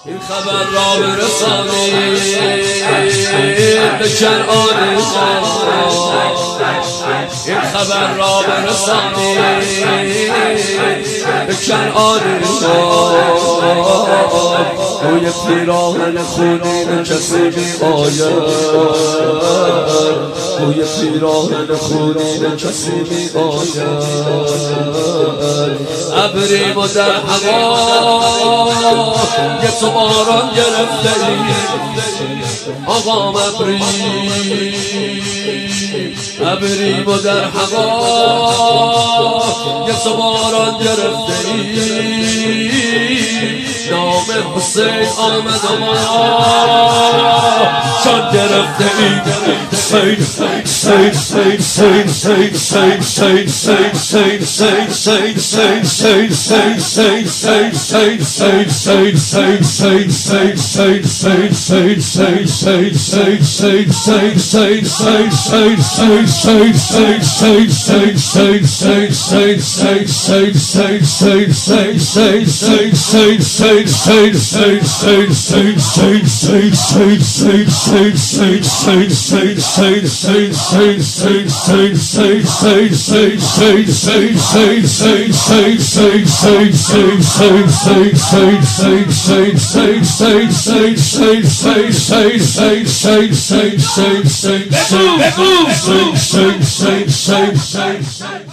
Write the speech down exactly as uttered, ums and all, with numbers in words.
این خبر را برسانید به کنعان این خبر را برسانید به کنعان روی پیراهن خونین کسی می آید روی پیراهن خونین کسی می آید ابریم و در هوا یه تو باران گرفته ای آقا ابریم ابریم و در هوا یه تو باران گرفته ای نام حسین آمد و ما شان گرفته ای حسین حسین حسین حسین حسین حسین حسین حسین حسین Say, say, say, say, say, say, say, say, say, say.